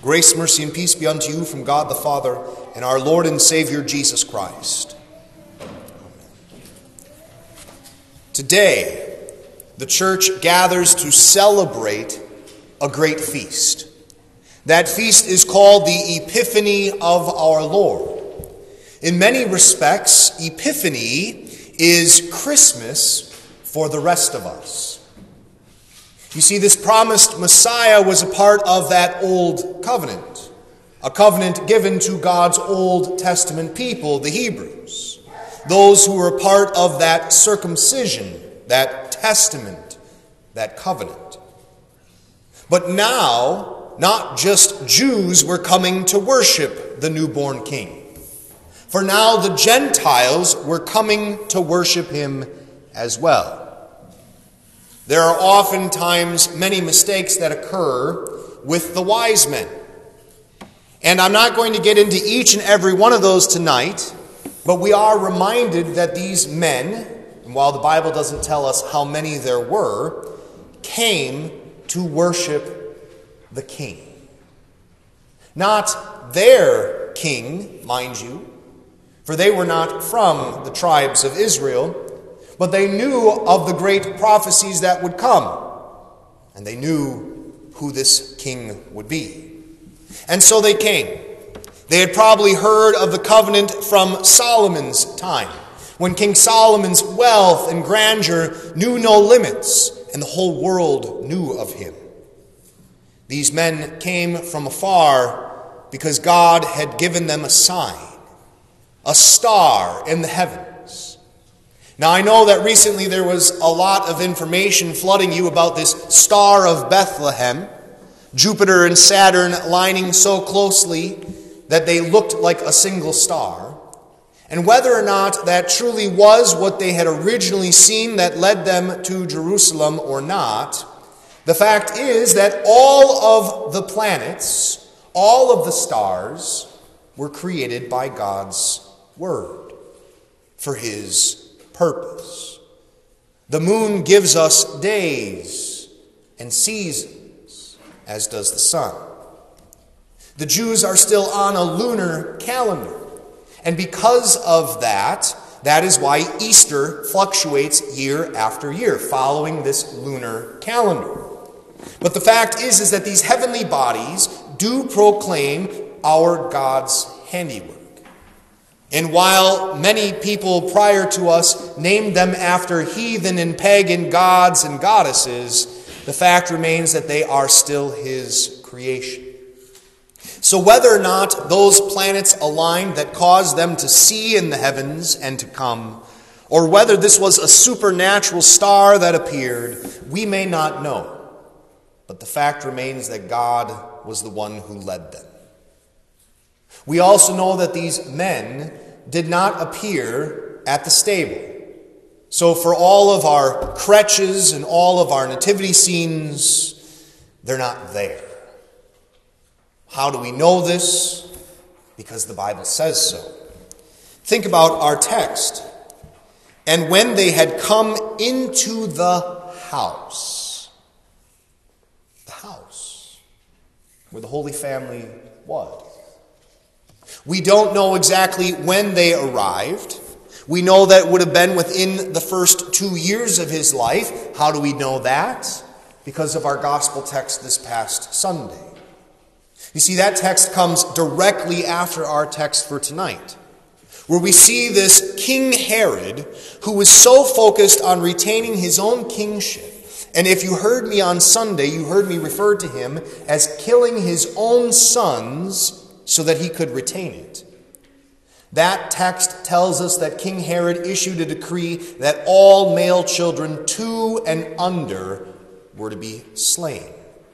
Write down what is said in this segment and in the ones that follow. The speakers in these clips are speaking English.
Grace, mercy, and peace be unto you from God the Father and our Lord and Savior Jesus Christ. Today, the church gathers to celebrate a great feast. That feast is called the Epiphany of our Lord. In many respects, Epiphany is Christmas for the rest of us. You see, this promised Messiah was a part of that old covenant, a covenant given to God's Old Testament people, the Hebrews, those who were part of that circumcision, that testament, that covenant. But now, not just Jews were coming to worship the newborn king. For now the Gentiles were coming to worship him as well. There are oftentimes many mistakes that occur with the wise men. And I'm not going to get into each and every one of those tonight, but we are reminded that these men, and while the Bible doesn't tell us how many there were, came to worship the king. Not their king, mind you, for they were not from the tribes of Israel, but they knew of the great prophecies that would come, and they knew who this king would be. And so they came. They had probably heard of the covenant from Solomon's time, when King Solomon's wealth and grandeur knew no limits, and the whole world knew of him. These men came from afar because God had given them a sign, a star in the heavens. Now, I know that recently there was a lot of information flooding you about this Star of Bethlehem, Jupiter and Saturn lining so closely that they looked like a single star. And whether or not that truly was what they had originally seen that led them to Jerusalem or not, the fact is that all of the planets, all of the stars, were created by God's word for his purpose. The moon gives us days and seasons, as does the sun. The Jews are still on a lunar calendar, and because of that, that is why Easter fluctuates year after year, following this lunar calendar. But the fact is that these heavenly bodies do proclaim our God's handiwork. And while many people prior to us named them after heathen and pagan gods and goddesses, the fact remains that they are still his creation. So whether or not those planets aligned that caused them to see in the heavens and to come, or whether this was a supernatural star that appeared, we may not know. But the fact remains that God was the one who led them. We also know that these men did not appear at the stable. So for all of our creches and all of our nativity scenes, they're not there. How do we know this? Because the Bible says so. Think about our text. And when they had come into the house where the Holy Family was. We don't know exactly when they arrived. We know that it would have been within the first 2 years of his life. How do we know that? Because of our gospel text this past Sunday. You see, that text comes directly after our text for tonight, where we see this King Herod, who was so focused on retaining his own kingship. And if you heard me on Sunday, you heard me refer to him as killing his own sons so that he could retain it. That text tells us that King Herod issued a decree that all male children 2 and under were to be slain.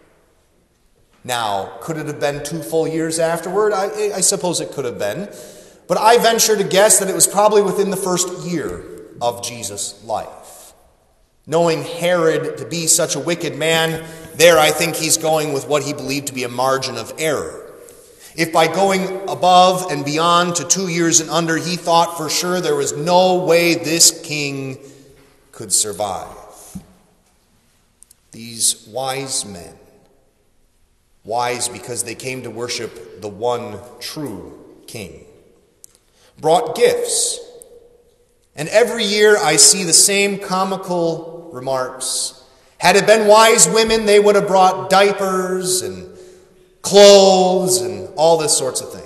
Now, could it have been 2 full years afterward? I suppose it could have been. But I venture to guess that it was probably within the first year of Jesus' life. Knowing Herod to be such a wicked man, there I think he's going with what he believed to be a margin of error. If by going above and beyond to 2 years and under, he thought for sure there was no way this king could survive. These wise men Wise because they came to worship the one true King. Brought gifts. And every year I see the same comical remarks. Had it been wise women, they would have brought diapers and clothes and all this sorts of things.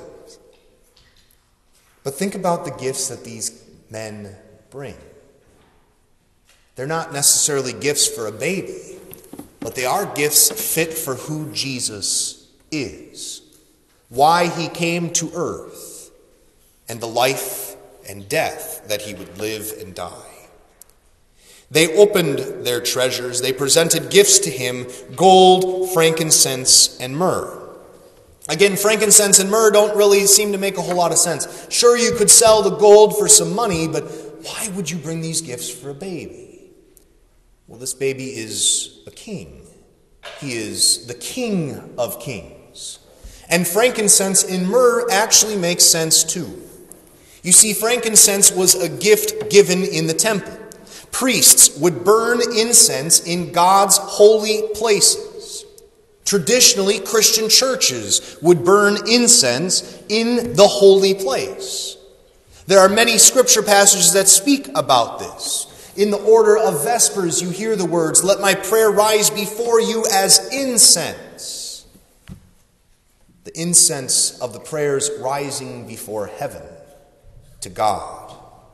But think about the gifts that these men bring. They're not necessarily gifts for a baby, but they are gifts fit for who Jesus is, why he came to earth, and the life and death that he would live and die. They opened their treasures. They presented gifts to him, gold, frankincense, and myrrh. Again, frankincense and myrrh don't really seem to make a whole lot of sense. Sure, you could sell the gold for some money, but why would you bring these gifts for a baby? Well, this baby is a king. He is the King of Kings. And frankincense and myrrh actually makes sense too. You see, frankincense was a gift given in the temple. Priests would burn incense in God's holy places. Traditionally, Christian churches would burn incense in the holy place. There are many scripture passages that speak about this. In the order of Vespers, you hear the words, "Let my prayer rise before you as incense." The incense of the prayers rising before heaven to God.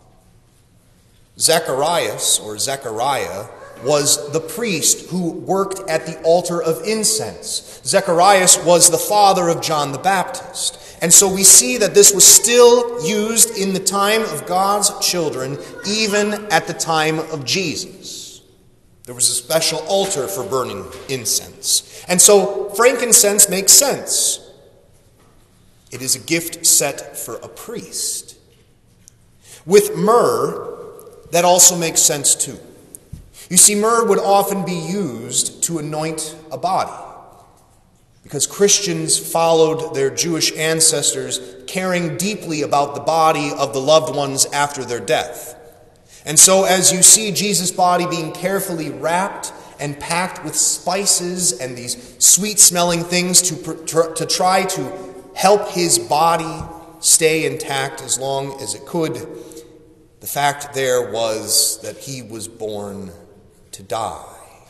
Zacharias, or Zechariah, was the priest who worked at the altar of incense. Zacharias was the father of John the Baptist. And so we see that this was still used in the time of God's children, even at the time of Jesus. There was a special altar for burning incense. And so frankincense makes sense. It is a gift set for a priest. With myrrh, that also makes sense too. You see, myrrh would often be used to anoint a body, because Christians followed their Jewish ancestors, caring deeply about the body of the loved ones after their death. And so as you see Jesus' body being carefully wrapped and packed with spices and these sweet-smelling things to try to help his body stay intact as long as it could, the fact there was that he was born to die.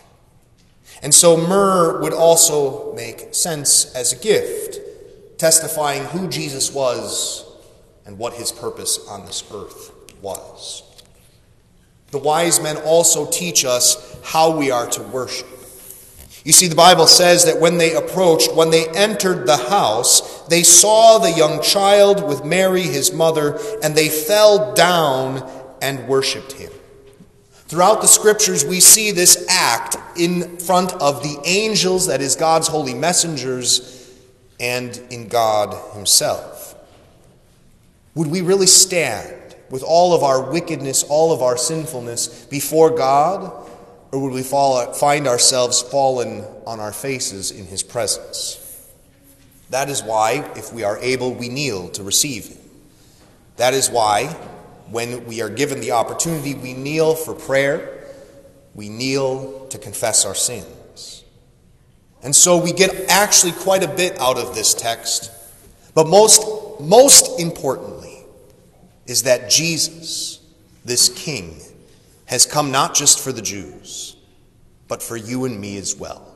And so myrrh would also make sense as a gift, testifying who Jesus was and what his purpose on this earth was. The wise men also teach us how we are to worship. You see, the Bible says that when they entered the house, they saw the young child with Mary, his mother, and they fell down and worshipped him. Throughout the scriptures, we see this act in front of the angels, that is God's holy messengers, and in God himself. Would we really stand with all of our wickedness, all of our sinfulness before God, or would we find ourselves fallen on our faces in his presence? That is why, if we are able, we kneel to receive him. That is why, when we are given the opportunity, we kneel for prayer. We kneel to confess our sins. And so we get actually quite a bit out of this text. But most importantly is that Jesus, this King, has come not just for the Jews, but for you and me as well.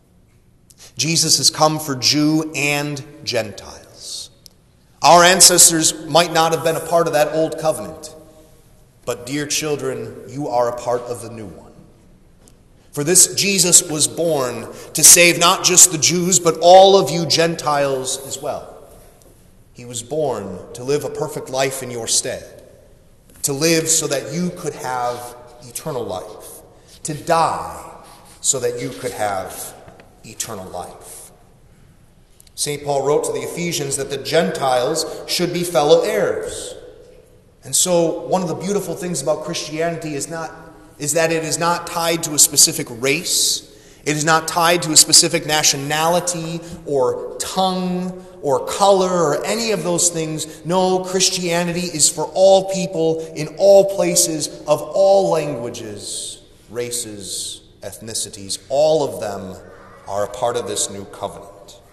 Jesus has come for Jew and Gentiles. Our ancestors might not have been a part of that old covenant, but dear children, you are a part of the new one. For this Jesus was born to save not just the Jews, but all of you Gentiles as well. He was born to live a perfect life in your stead, to live so that you could have eternal life, to die so that you could have eternal life. St. Paul wrote to the Ephesians that the Gentiles should be fellow heirs. And so one of the beautiful things about Christianity is that it is not tied to a specific race. It is not tied to a specific nationality or tongue or color or any of those things. No, Christianity is for all people in all places, of all languages, races, ethnicities. All of them are a part of this new covenant.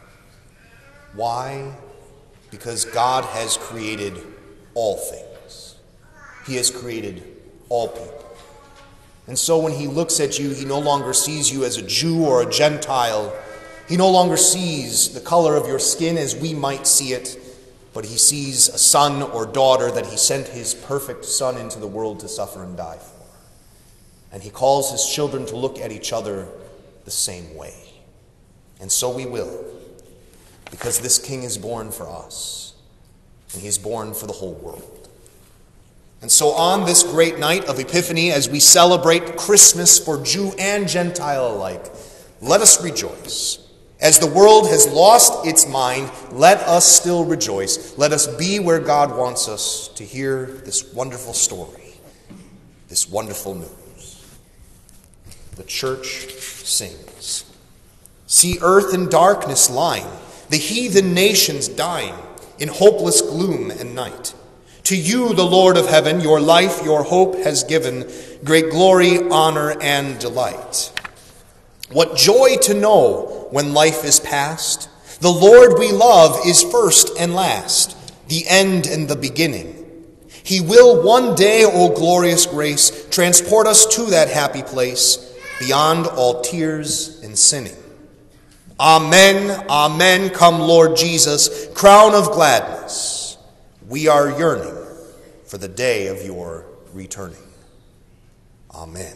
Why? Because God has created all things. He has created all people. And so when he looks at you, he no longer sees you as a Jew or a Gentile. He no longer sees the color of your skin as we might see it, but he sees a son or daughter that he sent his perfect son into the world to suffer and die for. And he calls his children to look at each other the same way. And so we will, because this King is born for us, and he is born for the whole world. And so on this great night of Epiphany, as we celebrate Christmas for Jew and Gentile alike, let us rejoice. As the world has lost its mind, let us still rejoice. Let us be where God wants us to hear this wonderful story, this wonderful news. The church sings. See earth in darkness lying, the heathen nations dying in hopeless gloom and night. To you, the Lord of heaven, your life, your hope has given great glory, honor, and delight. What joy to know when life is past. The Lord we love is first and last, the end and the beginning. He will one day, O glorious grace, transport us to that happy place, beyond all tears and sinning. Amen, amen, come Lord Jesus, crown of gladness. We are yearning for the day of your returning. Amen.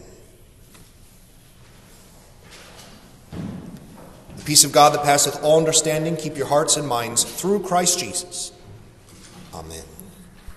The peace of God that passeth all understanding, keep your hearts and minds through Christ Jesus. Amen.